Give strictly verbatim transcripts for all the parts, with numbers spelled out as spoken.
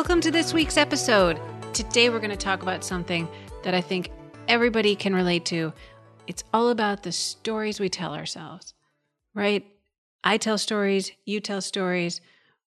Welcome to this week's episode. Today we're going to talk about something that I think everybody can relate to. It's all about the stories we tell ourselves, right? I tell stories, you tell stories,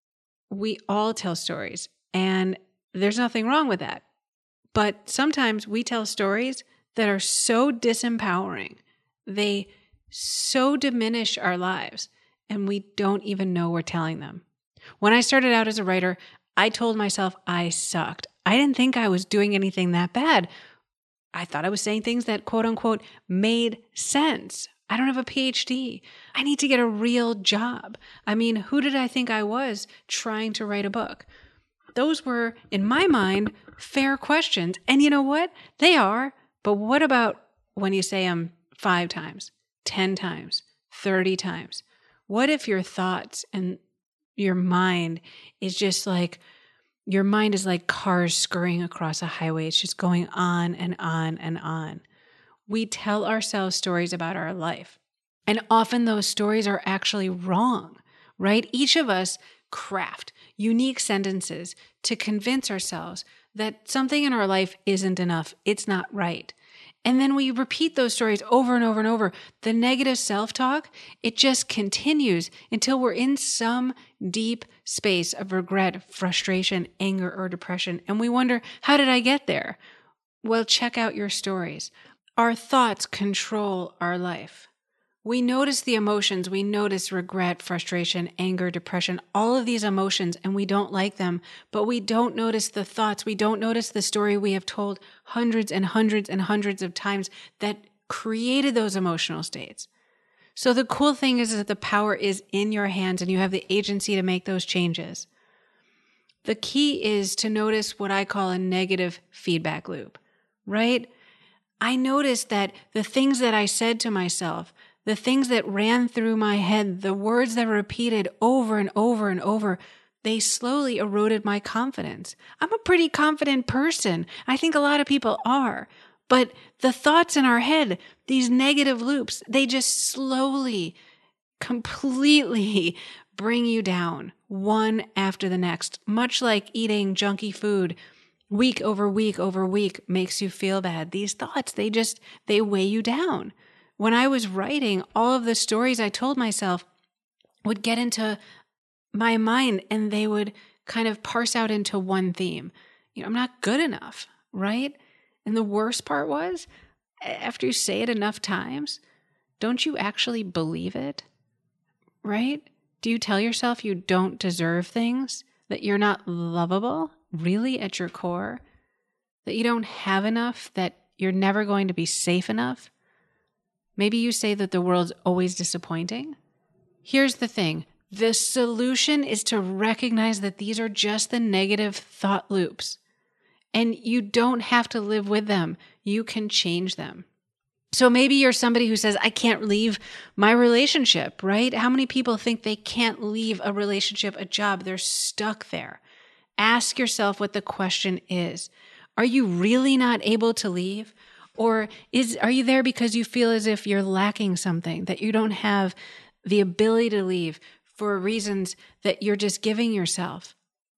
we all tell stories, and there's nothing wrong with that. But sometimes we tell stories that are so disempowering, they so diminish our lives, and we don't even know we're telling them. When I started out as a writer, I told myself I sucked. I didn't think I was doing anything that bad. I thought I was saying things that quote unquote made sense. I don't have a P H D. I need to get a real job. I mean, who did I think I was trying to write a book? Those were, in my mind, fair questions. And you know what? They are. But what about when you say them five times, ten times, thirty times? What if your thoughts and your mind is just like, your mind is like cars scurrying across a highway. It's just going on and on and on. We tell ourselves stories about our life. And often those stories are actually wrong, right? Each of us craft unique sentences to convince ourselves that something in our life isn't enough. It's not right. And then we repeat those stories over and over and over. The negative self-talk, it just continues until we're in some deep space of regret, frustration, anger, or depression. And we wonder, how did I get there? Well, check out your stories. Our thoughts control our life. We notice the emotions. We notice regret, frustration, anger, depression, all of these emotions, and we don't like them, but we don't notice the thoughts. We don't notice the story we have told hundreds and hundreds and hundreds of times that created those emotional states. So the cool thing is that the power is in your hands and you have the agency to make those changes. The key is to notice what I call a negative feedback loop, right? I noticed that the things that I said to myself, the things that ran through my head, the words that were repeated over and over and over, they slowly eroded my confidence. I'm a pretty confident person. I think a lot of people are. But the thoughts in our head, these negative loops, they just slowly, completely bring you down one after the next. Much like eating junky food week over week over week makes you feel bad. These thoughts, they just, they weigh you down. When I was writing, all of the stories I told myself would get into my mind and they would kind of parse out into one theme. You know, I'm not good enough, right? And the worst part was, after you say it enough times, don't you actually believe it, right? Do you tell yourself you don't deserve things, that you're not lovable, really at your core, that you don't have enough, that you're never going to be safe enough? Maybe you say that the world's always disappointing. Here's the thing. The solution is to recognize that these are just the negative thought loops. And you don't have to live with them. You can change them. So maybe you're somebody who says, I can't leave my relationship, right? How many people think they can't leave a relationship, a job? They're stuck there. Ask yourself what the question is. Are you really not able to leave? Or is are you there because you feel as if you're lacking something, that you don't have the ability to leave for reasons that you're just giving yourself?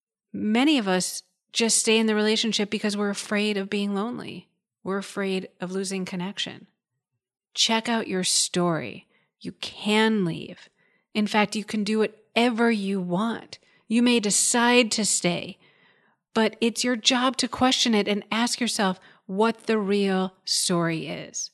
Many of us just stay in the relationship because we're afraid of being lonely. We're afraid of losing connection. Check out your story. You can leave. In fact, you can do whatever you want. You may decide to stay, but it's your job to question it and ask yourself what the real story is.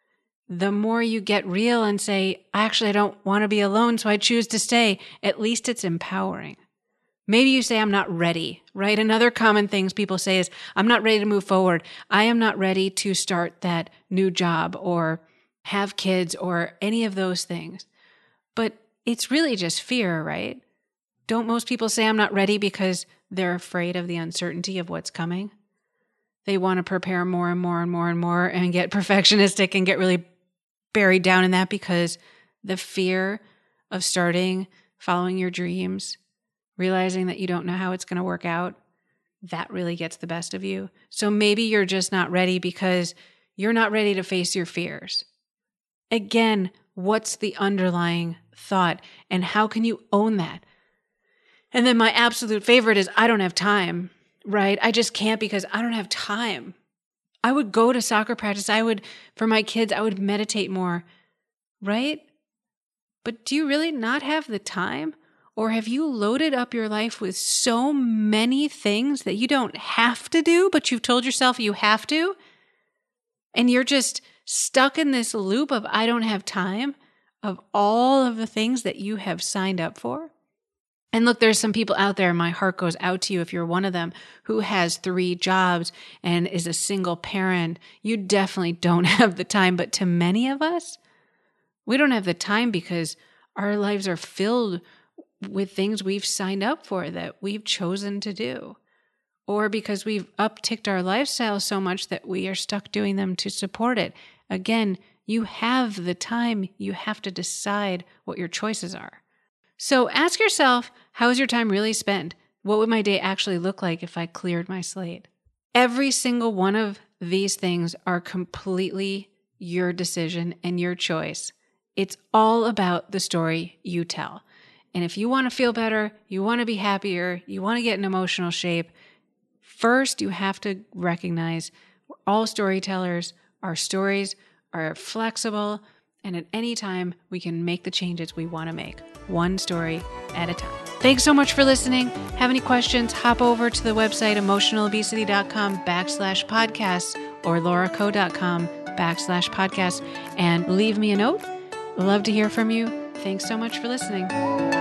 The more you get real and say, actually, I don't want to be alone, so I choose to stay, at least it's empowering. Maybe you say, I'm not ready, right? Another common things people say is, I'm not ready to move forward. I am not ready to start that new job or have kids or any of those things. But it's really just fear, right? Don't most people say, I'm not ready because they're afraid of the uncertainty of what's coming? They want to prepare more and more and more and more and get perfectionistic and get really buried down in that because the fear of starting, following your dreams, realizing that you don't know how it's going to work out, that really gets the best of you. So maybe you're just not ready because you're not ready to face your fears. Again, what's the underlying thought and how can you own that? And then my absolute favorite is, I don't have time. right? I just can't because I don't have time. I would go to soccer practice. I would, for my kids, I would meditate more, right? But do you really not have the time? Or have you loaded up your life with so many things that you don't have to do, but you've told yourself you have to? And you're just stuck in this loop of I don't have time of all of the things that you have signed up for? And look, there's some people out there, my heart goes out to you if you're one of them, who has three jobs and is a single parent. You definitely don't have the time. But to many of us, we don't have the time because our lives are filled with things we've signed up for that we've chosen to do. Or because we've upticked our lifestyle so much that we are stuck doing them to support it. Again, you have the time. You have to decide what your choices are. So ask yourself, how is your time really spent? What would my day actually look like if I cleared my slate? Every single one of these things are completely your decision and your choice. It's all about the story you tell. And if you want to feel better, you want to be happier, you want to get in emotional shape, first you have to recognize we're all storytellers. Our stories are flexible, and at any time we can make the changes we want to make, one story at a time. Thanks so much for listening. Have any questions? Hop over to the website emotionalobesity.com backslash podcasts or lauraco.com backslash podcasts and leave me a note. Love to hear from you. Thanks so much for listening.